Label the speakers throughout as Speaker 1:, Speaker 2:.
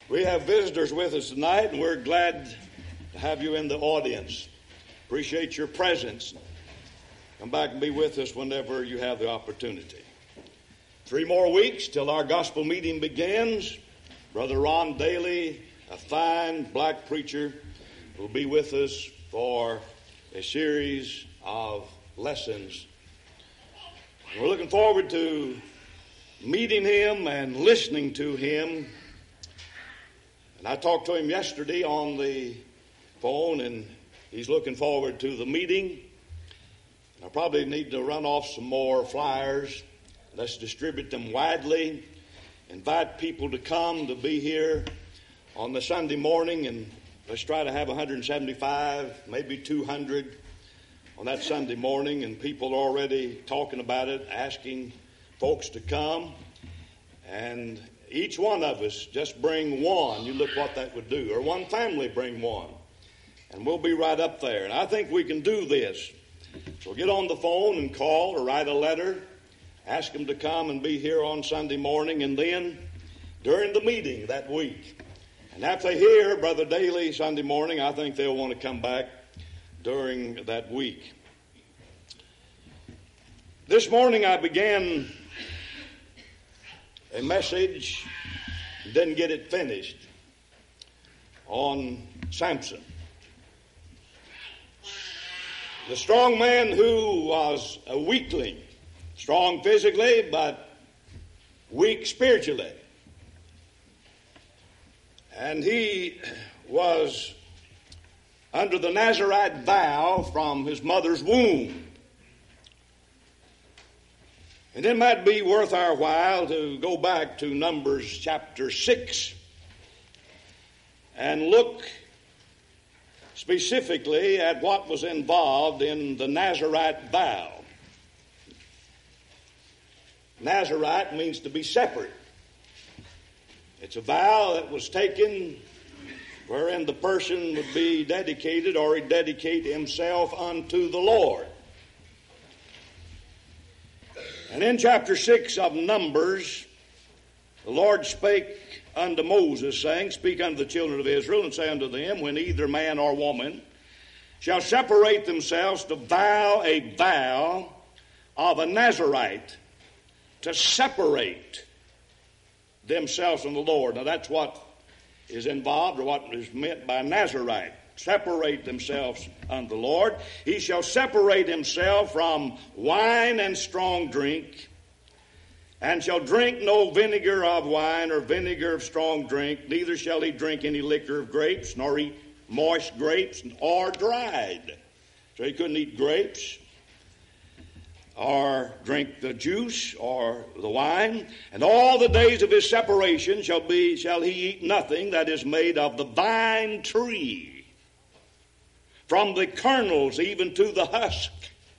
Speaker 1: We have visitors with us tonight, and we're glad to have you in the audience. Appreciate your presence. Come back and be with us whenever you have the opportunity. 3 more weeks till our gospel meeting begins. Brother Ron Daly, a fine black preacher, will be with us for a series of lessons. We're looking forward to meeting him and listening to him. And I talked to him yesterday on the phone, and he's looking forward to the meeting. And I probably need to run off some more flyers. Let's distribute them widely. Invite people to come to be here on the Sunday morning, and let's try to have 175, maybe 200 on that Sunday morning. And people are already talking about it, asking folks to come. And each one of us just bring one. You look what that would do. Or one family bring one. And we'll be right up there. And I think we can do this. So get on the phone and call or write a letter. Ask them to come and be here on Sunday morning. And then during the meeting that week. And after they hear Brother Daly Sunday morning, I think they'll want to come back during that week. This morning I began a message, didn't get it finished, on Samson. The strong man who was a weakling, strong physically but weak spiritually. And he was under the Nazirite vow from his mother's womb. And it might be worth our while to go back to Numbers chapter 6 and look specifically at what was involved in the Nazirite vow. Nazirite means to be separate. It's a vow that was taken wherein the person would be dedicated or rededicate himself unto the Lord. And in chapter 6 of Numbers, the Lord spake unto Moses, saying, Speak unto the children of Israel, and say unto them, When either man or woman shall separate themselves to vow a vow of a Nazirite, to separate themselves from the Lord. Now that's what is involved, or what is meant by Nazirite. Separate themselves unto the Lord. He shall separate himself from wine and strong drink, and shall drink no vinegar of wine or vinegar of strong drink, neither shall he drink any liquor of grapes, nor eat moist grapes or dried. So he couldn't eat grapes or drink the juice or the wine. And all the days of his separation shall he eat nothing that is made of the vine tree, from the kernels even to the husk.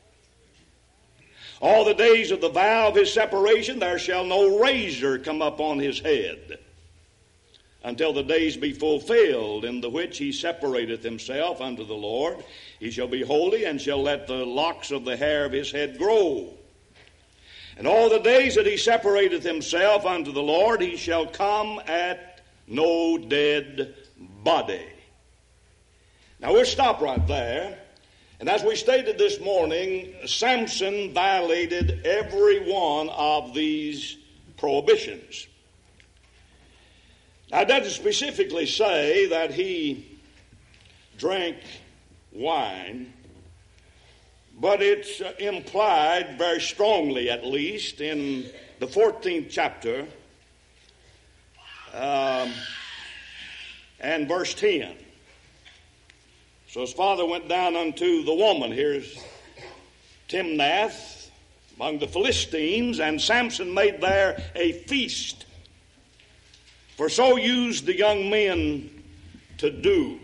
Speaker 1: All the days of the vow of his separation, there shall no razor come up on his head, until the days be fulfilled, in the which he separateth himself unto the Lord. He shall be holy, and shall let the locks of the hair of his head grow. And all the days that he separateth himself unto the Lord, he shall come at no dead body. Now we'll stop right there. And as we stated this morning, Samson violated every one of these prohibitions. Now it doesn't specifically say that he drank wine, but it's implied very strongly, at least, in the 14th chapter and verse 10. So his father went down unto the woman. Here's Timnath among the Philistines, and Samson made there a feast. For so used the young men to do.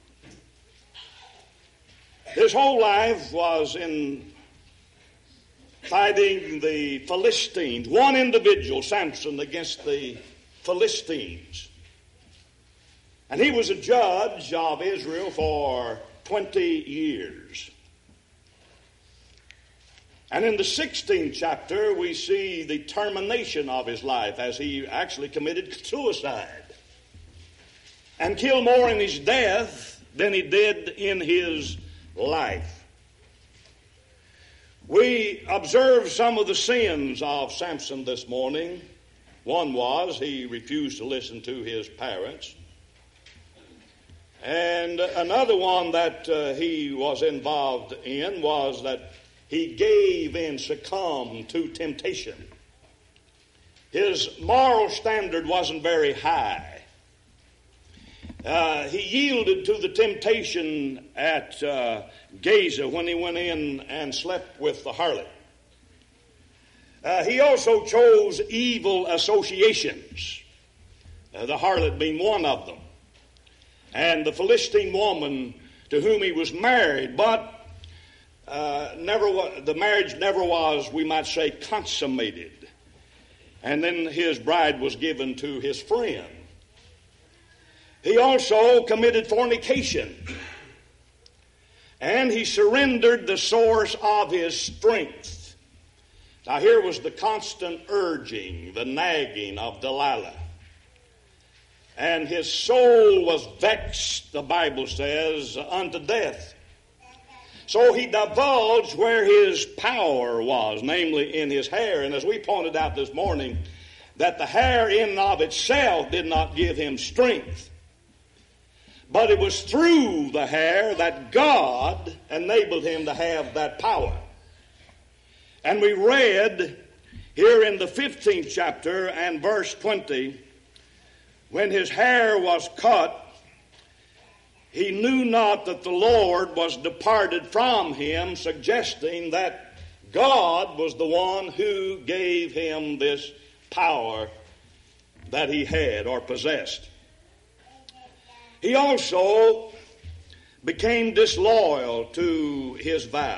Speaker 1: His whole life was in fighting the Philistines. One individual, Samson, against the Philistines. And he was a judge of Israel for 20 years. And in the 16th chapter, we see the termination of his life as he actually committed suicide. and killed more in his death than he did in his life. We observed some of the sins of Samson this morning. One was he refused to listen to his parents. And another one that he was involved in was that he gave and succumbed to temptation. His moral standard wasn't very high. He yielded to the temptation at Gaza when he went in and slept with the harlot. He also chose evil associations, the harlot being one of them, and the Philistine woman to whom he was married, but the marriage never was, we might say, consummated. And then his bride was given to his friend. He also committed fornication, and he surrendered the source of his strength. Now here was the constant urging, the nagging of Delilah. And his soul was vexed, the Bible says, unto death. So he divulged where his power was, namely in his hair. And as we pointed out this morning, that the hair in and of itself did not give him strength. But it was through the hair that God enabled him to have that power. And we read here in the 15th chapter and verse 20, when his hair was cut, he knew not that the Lord was departed from him, suggesting that God was the one who gave him this power that he had or possessed. He also became disloyal to his vow.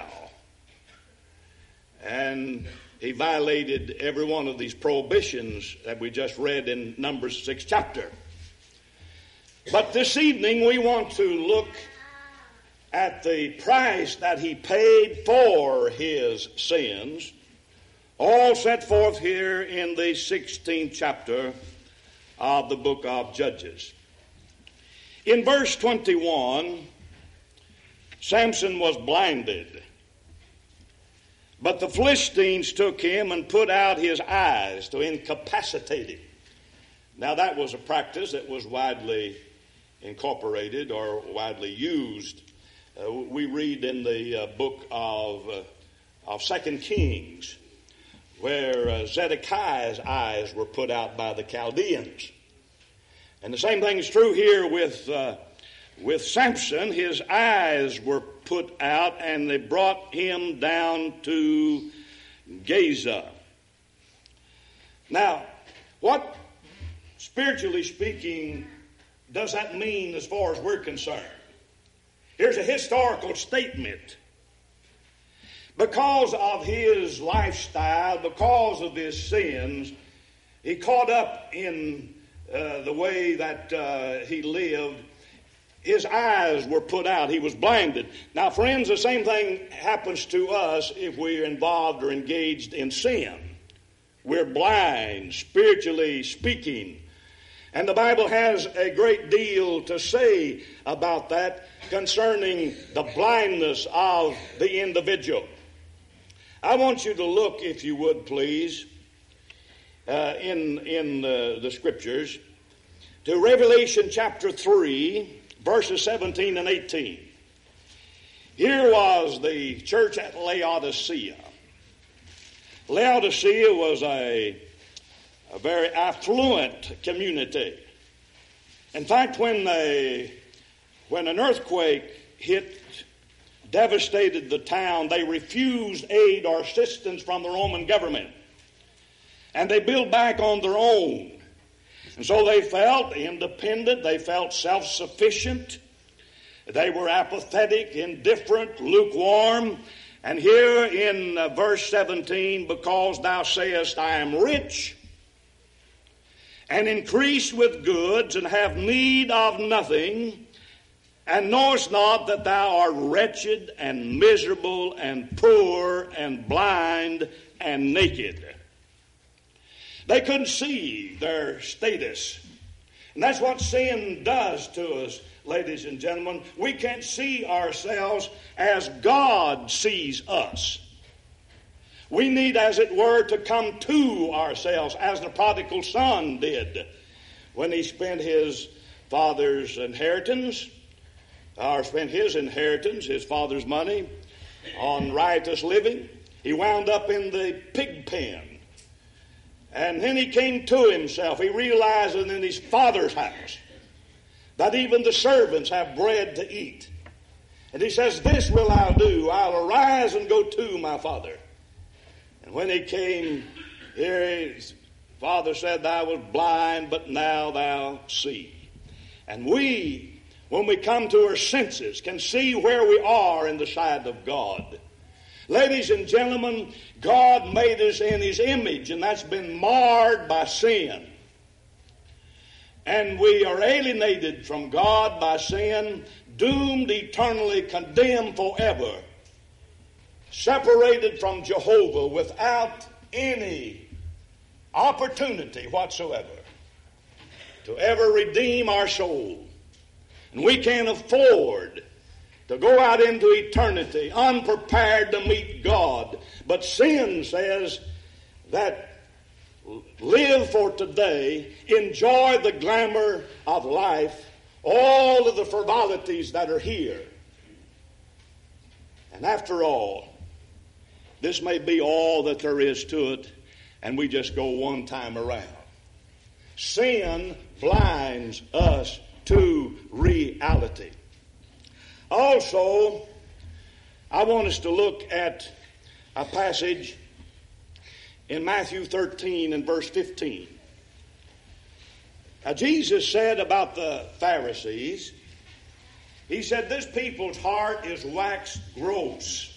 Speaker 1: And he violated every one of these prohibitions that we just read in Numbers 6th chapter. But this evening we want to look at the price that he paid for his sins, all set forth here in the 16th chapter of the book of Judges. In verse 21, Samson was blinded, but the Philistines took him and put out his eyes to incapacitate him. Now that was a practice that was widely incorporated or widely used. We read in the book of 2 Kings where Zedekiah's eyes were put out by the Chaldeans. And the same thing is true here with Samson. His eyes were put out and they brought him down to Gaza. Now, what, spiritually speaking, does that mean as far as we're concerned? Here's a historical statement. Because of his lifestyle, because of his sins, he caught up in the way that he lived. His eyes were put out. He was blinded. Now, friends, the same thing happens to us if we're involved or engaged in sin. We're blind, spiritually speaking. And the Bible has a great deal to say about that concerning the blindness of the individual. I want you to look, if you would, please, in the Scriptures, to Revelation chapter 3, verses 17 and 18. Here was the church at Laodicea. Laodicea was a very affluent community. In fact, when an earthquake hit, devastated the town, they refused aid or assistance from the Roman government. And they built back on their own. And so they felt independent, they felt self-sufficient, they were apathetic, indifferent, lukewarm. And here in verse 17, because thou sayest, I am rich, and increase with goods, and have need of nothing, and knowest not that thou art wretched, and miserable, and poor, and blind, and naked. They couldn't see their status. And that's what sin does to us, ladies and gentlemen. We can't see ourselves as God sees us. We need, as it were, to come to ourselves as the prodigal son did when he spent his father's inheritance, his father's money, on riotous living. He wound up in the pig pen. And then he came to himself. He realized that in his father's house that even the servants have bread to eat. And he says, "This will I do. I'll arise and go to my father." And when he came here, his father said, "Thou was blind, but now thou see." And we, when we come to our senses, can see where we are in the sight of God. Ladies and gentlemen, God made us in His image, and that's been marred by sin. And we are alienated from God by sin, doomed eternally, condemned forever, separated from Jehovah without any opportunity whatsoever to ever redeem our soul. And we can't afford to go out into eternity unprepared to meet God. But sin says that live for today, enjoy the glamour of life, all of the frivolities that are here. And after all, this may be all that there is to it, and we just go one time around. Sin blinds us to reality. Also, I want us to look at a passage in Matthew 13 and verse 15. Now, Jesus said about the Pharisees, He said, "This people's heart is waxed gross."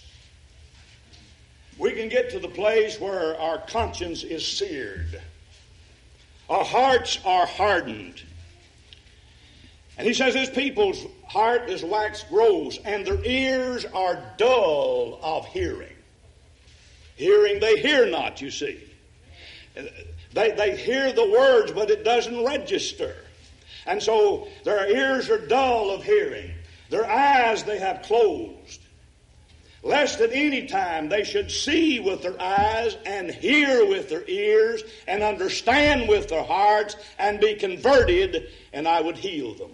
Speaker 1: We can get to the place where our conscience is seared. Our hearts are hardened. And He says, "This people's heart is waxed gross, and their ears are dull of hearing." Hearing, they hear not, you see. They hear the words, but it doesn't register. And so their ears are dull of hearing. Their eyes they have closed, lest at any time they should see with their eyes and hear with their ears and understand with their hearts and be converted, and I would heal them.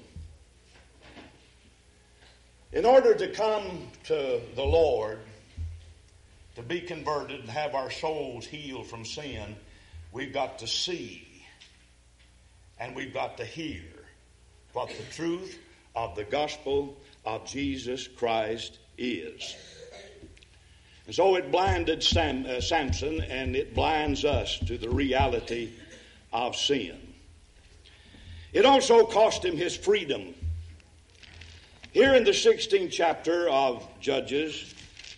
Speaker 1: In order to come to the Lord, to be converted and have our souls healed from sin, we've got to see and we've got to hear what the truth of the gospel of Jesus Christ is. And so it blinded Samson, and it blinds us to the reality of sin. It also cost him his freedom. Here in the 16th chapter of Judges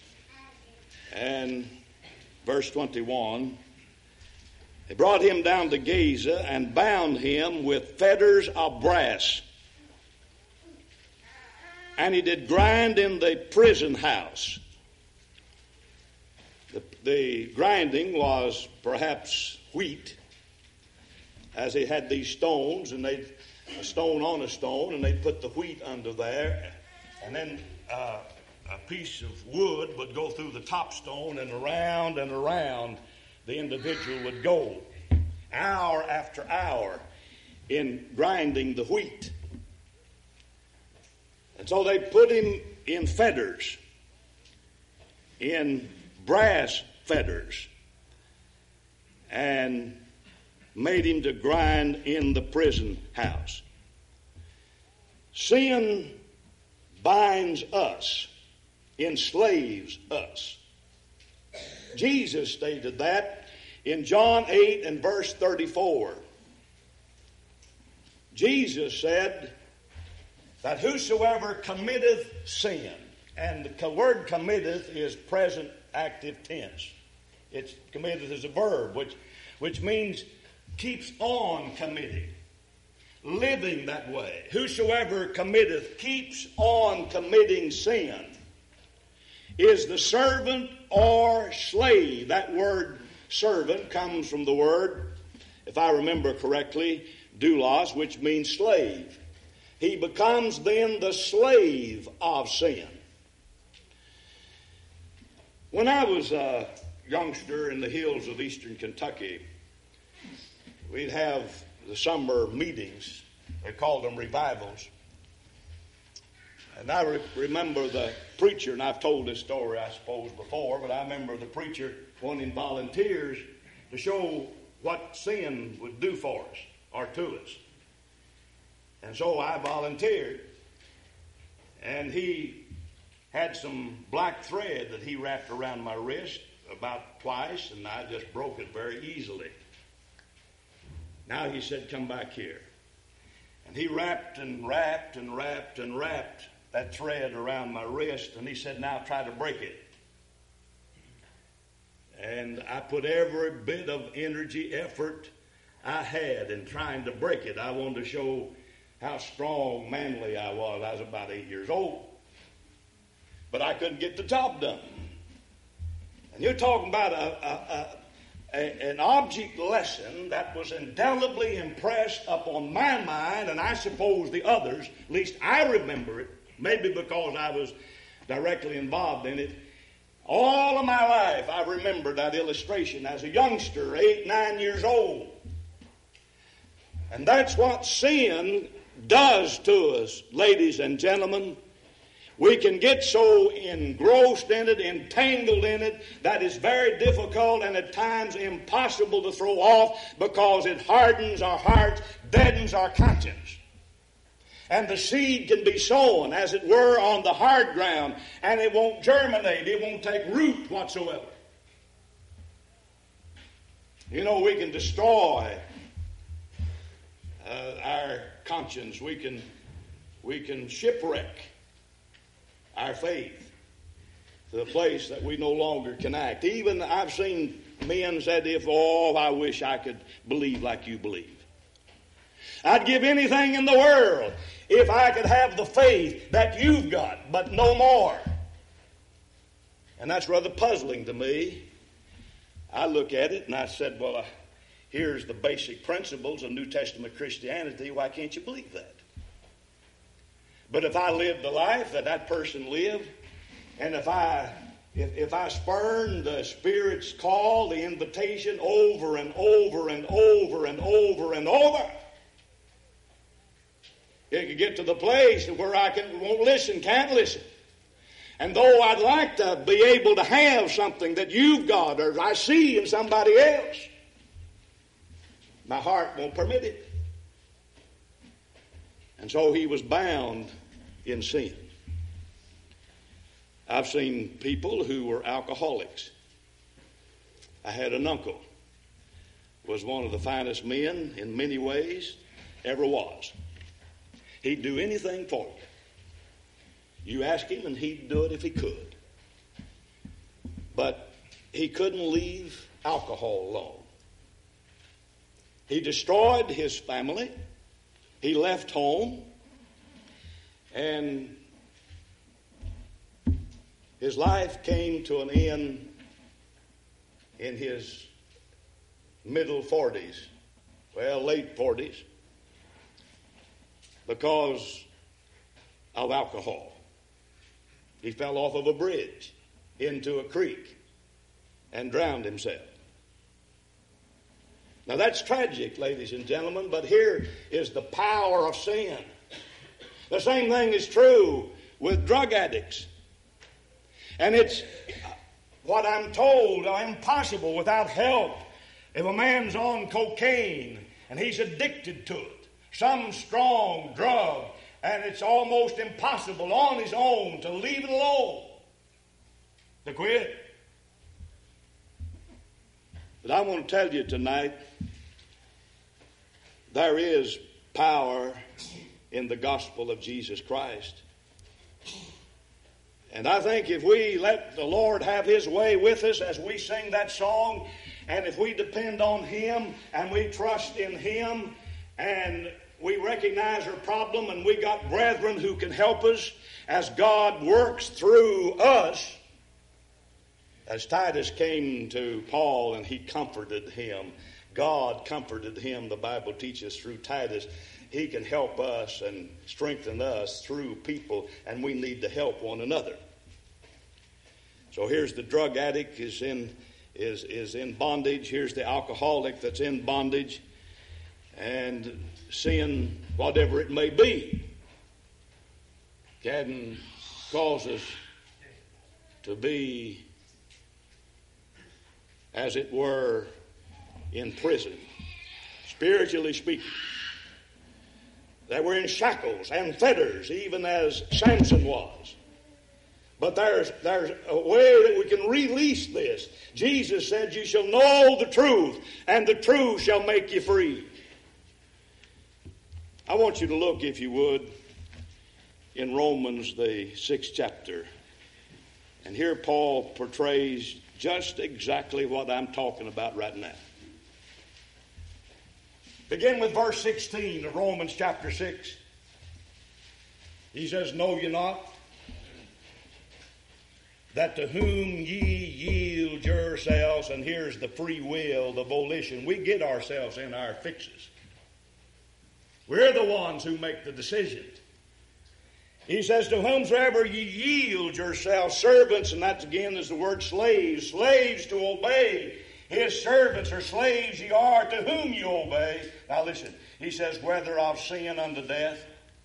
Speaker 1: and verse 21, they brought him down to Gaza and bound him with fetters of brass. And he did grind in the prison house. The grinding was perhaps wheat, as they had these stones, and they'd a stone on a stone, and they'd put the wheat under there, and then a piece of wood would go through the top stone, and around the individual would go, hour after hour, in grinding the wheat. And so they put him in fetters, in brass fetters, and made him to grind in the prison house. Sin binds us, enslaves us. Jesus stated that in John 8 and verse 34. Jesus said that whosoever committeth sin, and the word committeth is present active tense. It's committeth is a verb, which means keeps on committing, living that way. Whosoever committeth, keeps on committing sin, is the servant or slave. That word servant comes from the word, if I remember correctly, doulos, which means slave. He becomes then the slave of sin. When I was a youngster in the hills of eastern Kentucky, we'd have the summer meetings. They called them revivals. And I remember the preacher, and I've told this story, I suppose, before, but I remember the preacher wanting volunteers to show what sin would do for us or to us. And so I volunteered. And he had some black thread that he wrapped around my wrist about twice, and I just broke it very easily. Now he said, come back here. And he wrapped and wrapped and wrapped and wrapped that thread around my wrist, and he said, now try to break it. And I put every bit of energy, effort I had in trying to break it. I wanted to show how strong, manly I was. I was about 8 years old. But I couldn't get the job done. And you're talking about an object lesson that was indelibly impressed upon my mind, and I suppose the others, at least I remember it, maybe because I was directly involved in it. All of my life I remember that illustration as a youngster, 8, 9 years old. And that's what sin does to us, ladies and gentlemen. We can get so engrossed in it, entangled in it, that it's very difficult and at times impossible to throw off because it hardens our hearts, deadens our conscience. And the seed can be sown, as it were, on the hard ground, and it won't germinate, it won't take root whatsoever. You know, we can destroy our conscience. We can shipwreck our faith to the place that we no longer can act. Even I've seen men said, I wish I could believe like you believe. I'd give anything in the world if I could have the faith that you've got, but no more. And that's rather puzzling to me. I look at it and I said, here's the basic principles of New Testament Christianity. Why can't you believe that? But if I lived the life that person lived, and if I spurned the Spirit's call, the invitation over and over and over and over and over, it could get to the place where I won't listen, can't listen. And though I'd like to be able to have something that you've got or I see in somebody else, my heart won't permit it. And so he was bound in sin. I've seen people who were alcoholics. I had an uncle, was one of the finest men in many ways ever was. He'd do anything for you. You ask him and he'd do it if he could. But he couldn't leave alcohol alone. He destroyed his family. He left home. And his life came to an end in his middle 40s. Well, late 40s. Because of alcohol. He fell off of a bridge into a creek and drowned himself. Now that's tragic, ladies and gentlemen, but here is the power of sin. The same thing is true with drug addicts. And it's what I'm told impossible without help. If a man's on cocaine and he's addicted to it, some strong drug, and it's almost impossible on his own to leave it alone, to quit. But I want to tell you tonight, there is power in the gospel of Jesus Christ. And I think if we let the Lord have his way with us as we sing that song, and if we depend on him and we trust in him, and we recognize our problem, and we got brethren who can help us as God works through us. As Titus came to Paul and he comforted him, God comforted him, the Bible teaches, through Titus. He can help us and strengthen us through people, and we need to help one another. So here's the drug addict is in bondage. Here's the alcoholic that's in bondage. And sin, whatever it may be, can cause us to be, as it were, in prison, spiritually speaking. That we're in shackles and fetters, even as Samson was. But there's a way that we can release this. Jesus said, "You shall know the truth, and the truth shall make you free." I want you to look, if you would, in Romans, the 6th chapter. And here Paul portrays just exactly what I'm talking about right now. Begin with verse 16 of Romans chapter 6. He says, "Know ye not that to whom ye yield yourselves," and here's the free will, the volition. We get ourselves in our fixes. We're the ones who make the decisions. He says, "To whomsoever ye yield yourselves, servants," and that again is the word slaves, slaves to obey. His servants or slaves ye are, to whom you obey. Now listen, he says, "Whether of sin unto death,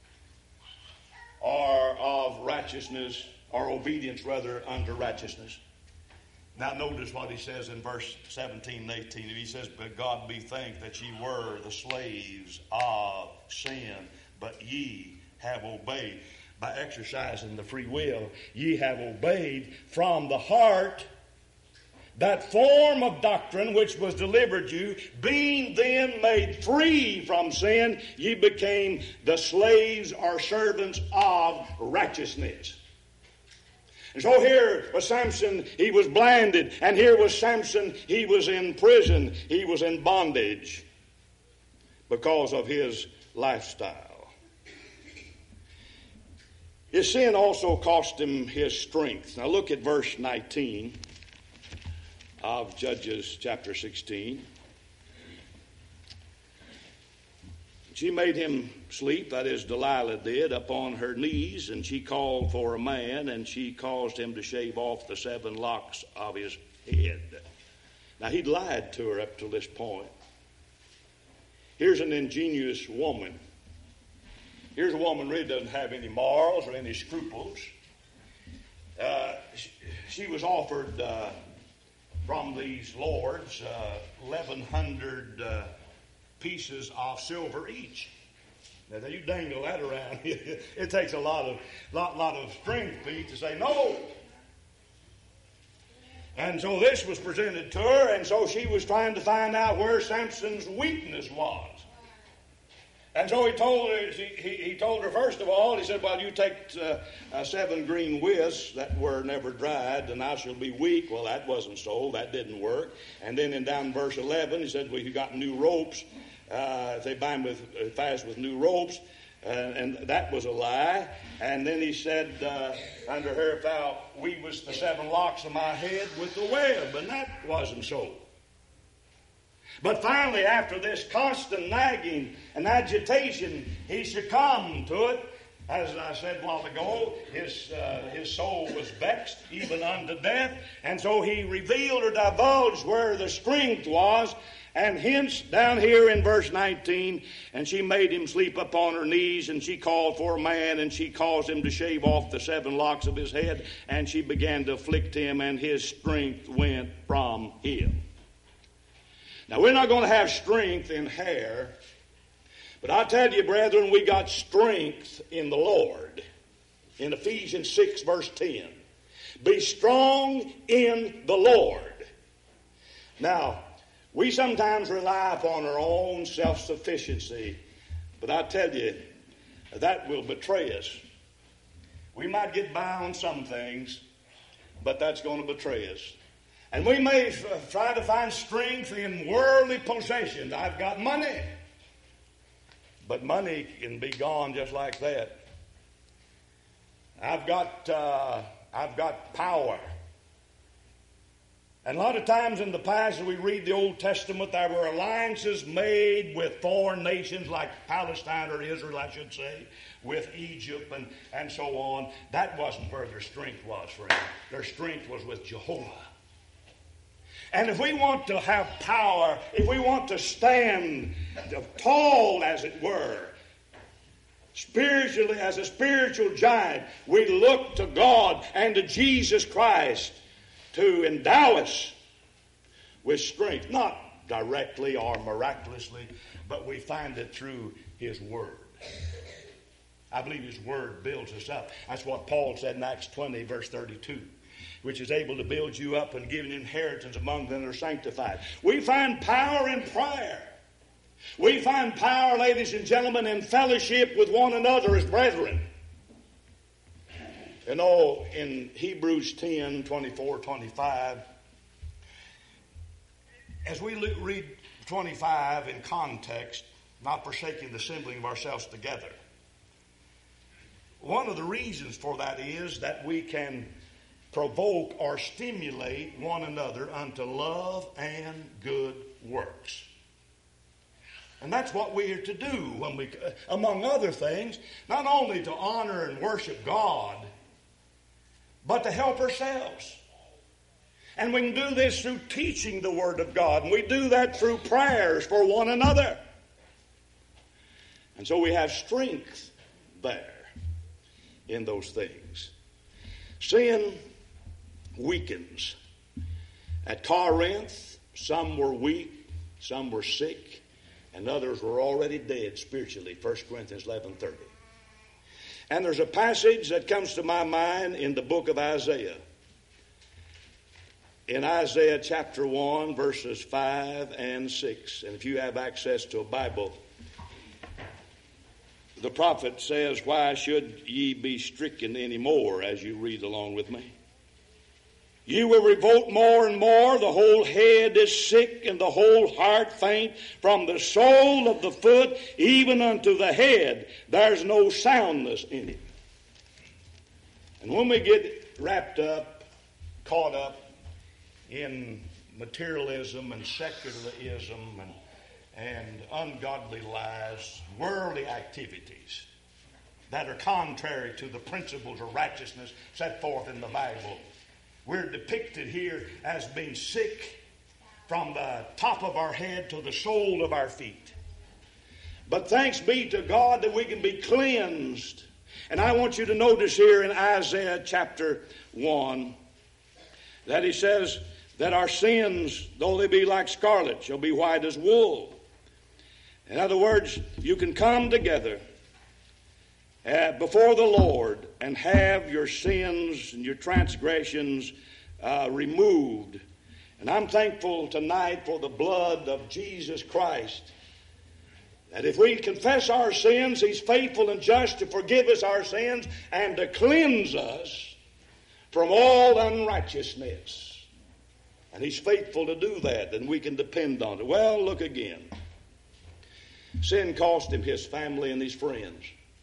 Speaker 1: or of righteousness," or obedience rather unto righteousness. Now notice what he says in verse 17 and 18. He says, "But God be thanked that ye were the slaves of sin, but ye have obeyed." By exercising the free will, ye have obeyed from the heart that form of doctrine which was delivered you, being then made free from sin, ye became the slaves or servants of righteousness. And so here was Samson, he was blinded. And here was Samson, he was in prison. He was in bondage because of his lifestyle. His sin also cost him his strength. Now look at verse 19 of Judges chapter 16. She made him sleep, that is, Delilah did, upon her knees, and she called for a man, and she caused him to shave off the 7 locks of his head. Now, he'd lied to her up to this point. Here's an ingenious woman. Here's a woman who really doesn't have any morals or any scruples. She was offered from these lords 1,100 pieces of silver each. Now you dangle that around. It takes a lot of strength, Pete, to say no. And so this was presented to her, and so she was trying to find out where Samson's weakness was. And so he told her first of all, he said, "Well, you take 7 green withs that were never dried, and I shall be weak." Well, that wasn't so. That didn't work. And then in down verse 11, he said, "Well, you got new ropes. If they bind fast with new ropes." And that was a lie. And then he said unto her, "If thou weavest the 7 locks of my head with the web." And that wasn't so. But finally, after this constant nagging and agitation, he succumbed to it. As I said a while ago, his soul was vexed even unto death. And so he revealed or divulged where the strength was. And hence, down here in verse 19, "And she made him sleep upon her knees, and she called for a man, and she caused him to shave off the 7 locks of his head, and she began to afflict him, and his strength went from him." Now, we're not going to have strength in hair, but I tell you, brethren, we got strength in the Lord. In Ephesians 6, verse 10. "Be strong in the Lord." Now, we sometimes rely upon our own self-sufficiency, but I tell you, that will betray us. We might get by on some things, but that's going to betray us. And we may try to find strength in worldly possessions. I've got money, but money can be gone just like that. I've got power. And a lot of times in the past, as we read the Old Testament, there were alliances made with foreign nations like Palestine or Israel, I should say, with Egypt and so on. That wasn't where their strength was, friend. Their strength was with Jehovah. And if we want to have power, if we want to stand tall, as it were, spiritually, as a spiritual giant, we look to God and to Jesus Christ to endow us with strength, not directly or miraculously, but we find it through His Word. I believe His Word builds us up. That's what Paul said in Acts 20, verse 32, which is able to build you up and give an inheritance among them that are sanctified. We find power in prayer. We find power, ladies and gentlemen, in fellowship with one another as brethren. You know, in Hebrews 10, 24, 25, as we read 25 in context, not forsaking the assembling of ourselves together, one of the reasons for that is that we can provoke or stimulate one another unto love and good works. And that's what we are to do when we, among other things, not only to honor and worship God, but to help ourselves. And we can do this through teaching the Word of God. And we do that through prayers for one another. And so we have strength there in those things. Sin weakens. At Corinth, some were weak, some were sick, and others were already dead spiritually. 1 Corinthians 11:30. And there's a passage that comes to my mind in the book of Isaiah. In Isaiah chapter 1, verses 5 and 6. And if you have access to a Bible, the prophet says, "Why should ye be stricken any more?" as you read along with me. "You will revolt more and more. The whole head is sick, and the whole heart faint. From the sole of the foot even unto the head, there's no soundness in it." And when we get wrapped up, caught up in materialism and secularism and ungodly lives, worldly activities that are contrary to the principles of righteousness set forth in the Bible, we're depicted here as being sick from the top of our head to the sole of our feet. But thanks be to God that we can be cleansed. And I want you to notice here in Isaiah chapter 1 that he says that our sins, though they be like scarlet, shall be white as wool. In other words, you can come together before the Lord and have your sins and your transgressions removed. And I'm thankful tonight for the blood of Jesus Christ, that if we confess our sins, He's faithful and just to forgive us our sins and to cleanse us from all unrighteousness. And He's faithful to do that, and we can depend on it. Well, look again. Sin cost him his family and his friends.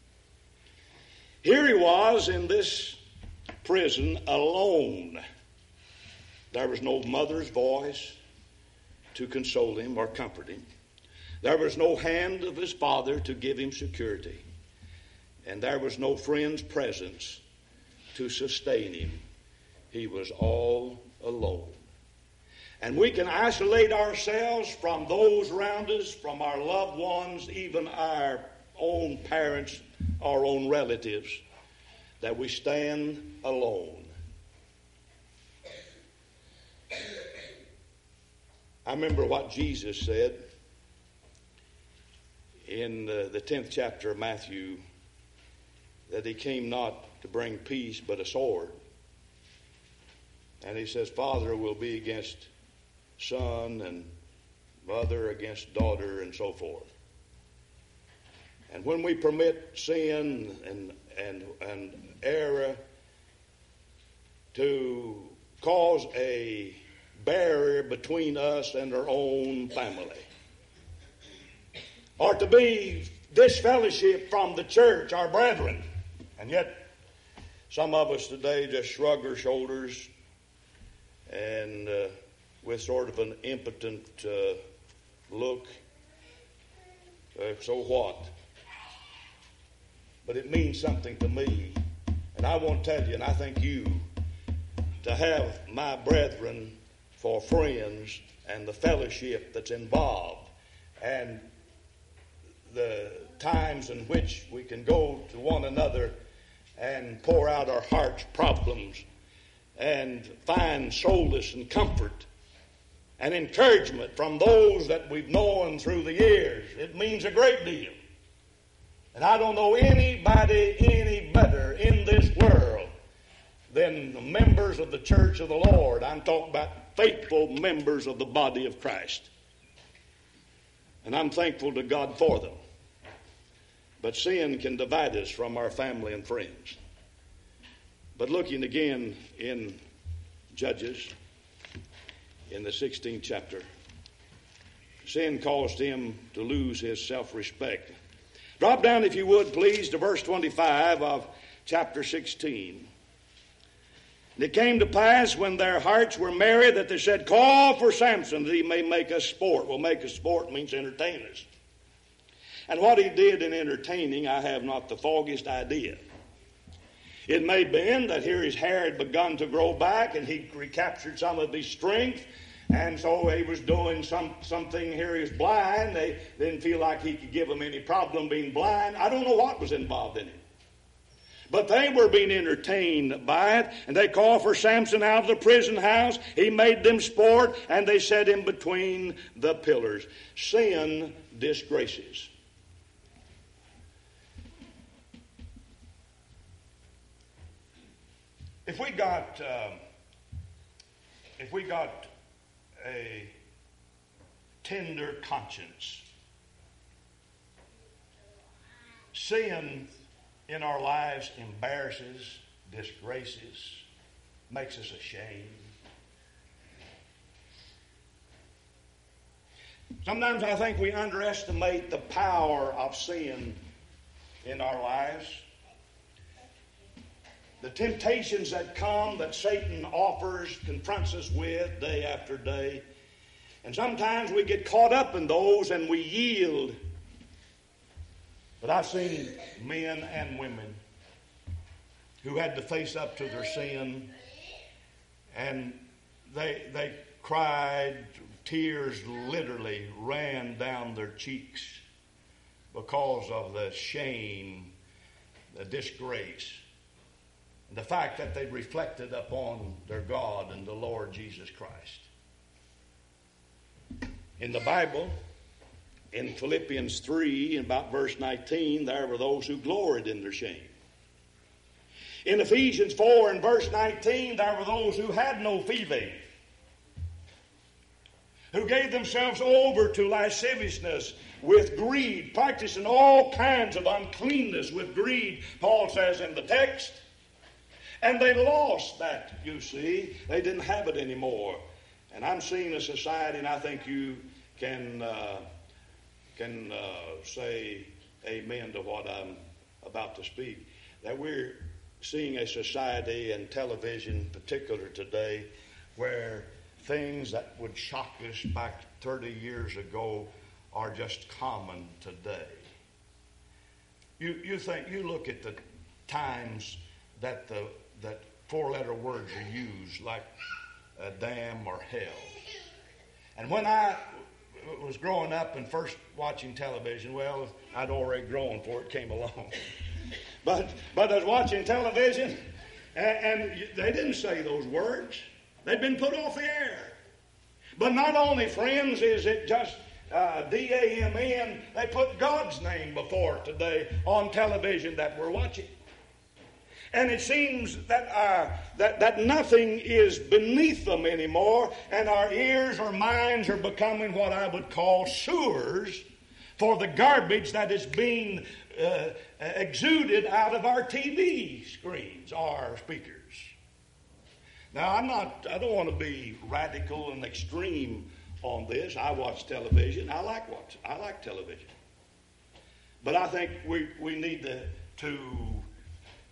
Speaker 1: Here he was in this prison alone. There was no mother's voice to console him or comfort him. There was no hand of his father to give him security. And there was no friend's presence to sustain him. He was all alone. And we can isolate ourselves from those around us, from our loved ones, even our own parents, our own relatives, that we stand alone. I remember what Jesus said in the 10th chapter of Matthew, that He came not to bring peace but a sword. And He says, father will be against son and mother against daughter and so forth. And when we permit sin and error to cause a barrier between us and our own family, or to be disfellowship from the church, our brethren, and yet some of us today just shrug our shoulders and with sort of an impotent look. So what? But it means something to me. And I want to tell you, and I think you, to have my brethren for friends and the fellowship that's involved and the times in which we can go to one another and pour out our heart's problems and find solace and comfort and encouragement from those that we've known through the years. It means a great deal. And I don't know anybody any better in this world than the members of the church of the Lord. I'm talking about faithful members of the body of Christ. And I'm thankful to God for them. But sin can divide us from our family and friends. But looking again in Judges, in the 16th chapter, sin caused him to lose his self-respect. Drop down, if you would, please, to verse 25 of chapter 16. And it came to pass when their hearts were merry that they said, "Call for Samson that he may make us sport." Well, make us sport means entertain us. And what he did in entertaining, I have not the foggiest idea. It may have been that here his hair had begun to grow back and he recaptured some of his strength. And so he was doing something here. He was blind. They didn't feel like he could give them any problem being blind. I don't know what was involved in it. But they were being entertained by it. And they called for Samson out of the prison house. He made them sport. And they set him between the pillars. Sin disgraces. If we got a tender conscience, sin in our lives embarrasses, disgraces, makes us ashamed. Sometimes I think we underestimate the power of sin in our lives. The temptations that come, that Satan offers, confronts us with day after day. And sometimes we get caught up in those and we yield. But I've seen men and women who had to face up to their sin, and they cried, tears literally ran down their cheeks because of the shame, the disgrace, and the fact that they reflected upon their God and the Lord Jesus Christ. In the Bible, in Philippians 3, in about verse 19, there were those who gloried in their shame. In Ephesians 4, in verse 19, there were those who had no phebe, who gave themselves over to lasciviousness with greed, practicing all kinds of uncleanness with greed, Paul says in the text. And they lost that, you see. They didn't have it anymore. And I'm seeing a society, and I think you can say amen to what I'm about to speak, that we're seeing a society, and television in particular today, where things that would shock us back 30 years ago are just common today. You look at the times that that four-letter words are used, like damn or hell. And when I was growing up and first watching television, well, I'd already grown before it came along. But I was watching television, and they didn't say those words. They'd been put off the air. But not only, friends, is it just D-A-M-N, they put God's name before today on television that we're watching. And it seems that nothing is beneath them anymore, and our ears or minds are becoming what I would call sewers for the garbage that is being exuded out of our TV screens, our speakers. Now, I don't want to be radical and extreme on this. I watch television. I like television. But I think we need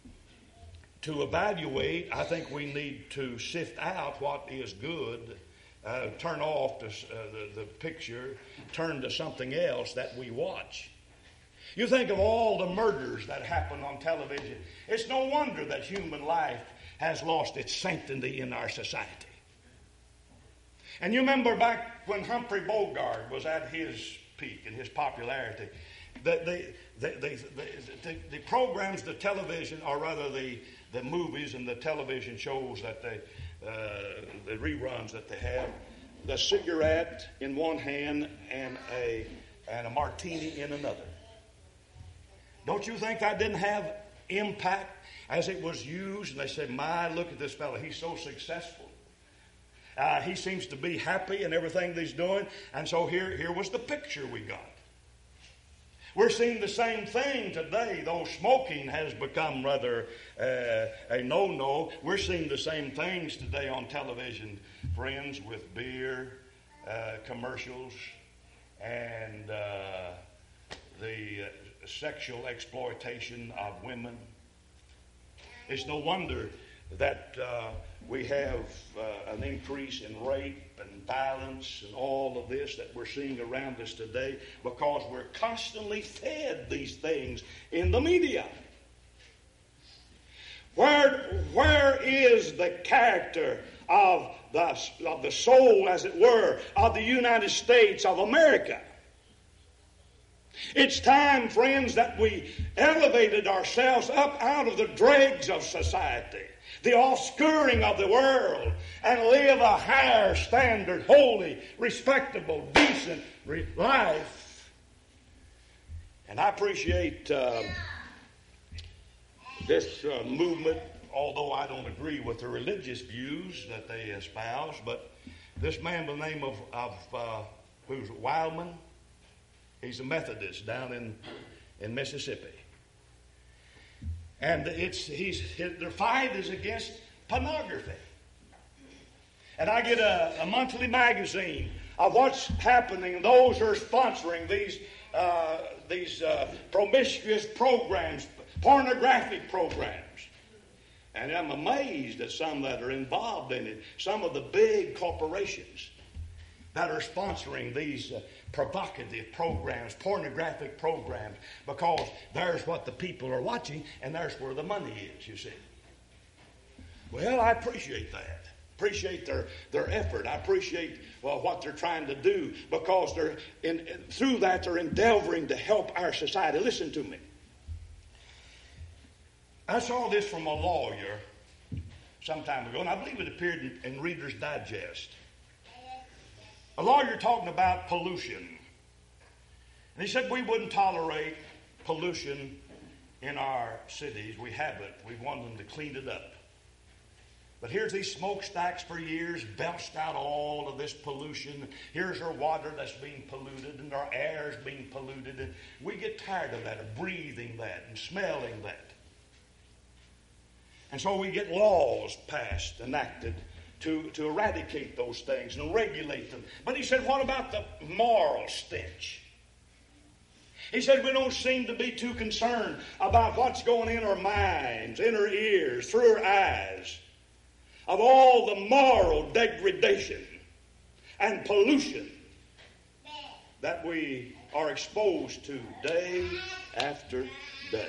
Speaker 1: to evaluate. I think we need to sift out what is good turn off the picture, turn to something else that we watch. You think of all the murders that happen on television. It's no wonder that human life has lost its sanctity in our society. And you remember back when Humphrey Bogart was at his peak and his popularity, the programs, the television, or rather the movies and the television shows that the reruns that they have, the cigarette in one hand and a martini in another. Don't you think that didn't have impact as it was used? And they said, my, look at this fellow. He's so successful. He seems to be happy in everything that he's doing. And so here was the picture we got. We're seeing the same thing today, though smoking has become rather a no-no. We're seeing the same things today on television, friends, with beer, commercials, and the sexual exploitation of women. It's no wonder that we have an increase in rape and violence and all of this that we're seeing around us today, because we're constantly fed these things in the media. Where is the character of the soul, as it were, of the United States of America? It's time, friends, that we elevated ourselves up out of the dregs of society, the offscuring of the world, and live a higher standard, holy, respectable, decent life. And I appreciate this movement, although I don't agree with the religious views that they espouse. But this man by the name of who's Wildman, he's a Methodist down in Mississippi. And their fight is against pornography. And I get a monthly magazine of what's happening, and those who are sponsoring these promiscuous programs, pornographic programs. And I'm amazed at some that are involved in it. Some of the big corporations that are sponsoring these provocative programs, pornographic programs, because there's what the people are watching, and there's where the money is, you see. Well, I appreciate that. Appreciate their effort. I appreciate what they're trying to do, because through that they're endeavoring to help our society. Listen to me. I saw this from a lawyer some time ago, and I believe it appeared in Reader's Digest. A lawyer talking about pollution. And he said we wouldn't tolerate pollution in our cities. We haven't. We want them to clean it up. But here's these smokestacks for years, belched out all of this pollution. Here's our water that's being polluted, and our air is being polluted. And we get tired of that, of breathing that, and smelling that. And so we get laws passed, enacted, to eradicate those things and regulate them. But he said, what about the moral stench? He said, we don't seem to be too concerned about what's going in our minds, in our ears, through our eyes, of all the moral degradation and pollution that we are exposed to day after day.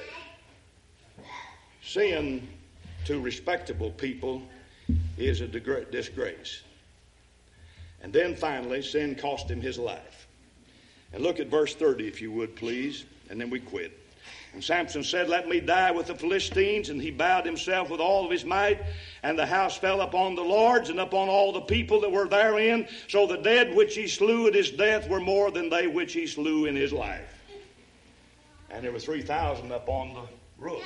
Speaker 1: Sin to respectable people is a disgrace. And then finally, sin cost him his life. And look at verse 30, if you would, please, and then we quit. And Samson said, let me die with the Philistines. And he bowed himself with all of his might, and the house fell upon the lords and upon all the people that were therein. So the dead which he slew at his death were more than they which he slew in his life. And there were 3,000 upon the roof.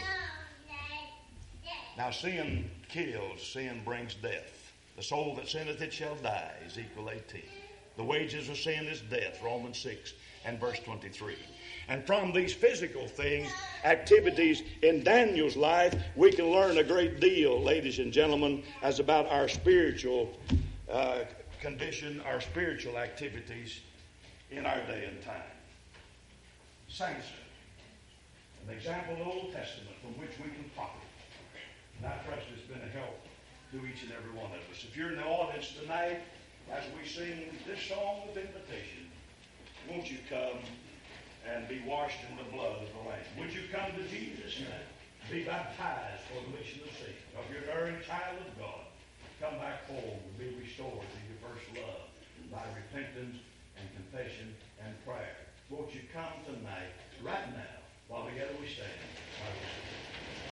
Speaker 1: Now sin kills, sin brings death. The soul that sinneth, it shall die, Ezekiel 18. The wages of sin is death, Romans 6 and verse 23. And from these physical things, activities in Daniel's life, we can learn a great deal, ladies and gentlemen, as about our spiritual condition, our spiritual activities in our day and time. Samson, an example of the Old Testament from which we can profit. And I trust it's been a help to each and every one of us. If you're in the audience tonight as we sing this song of invitation, won't you come and be washed in the blood of the Lamb? Would you come to Jesus now? Be baptized for the remission of sin. If you're an early child of God, come back home and be restored to your first love by repentance and confession and prayer. Won't you come tonight, right now,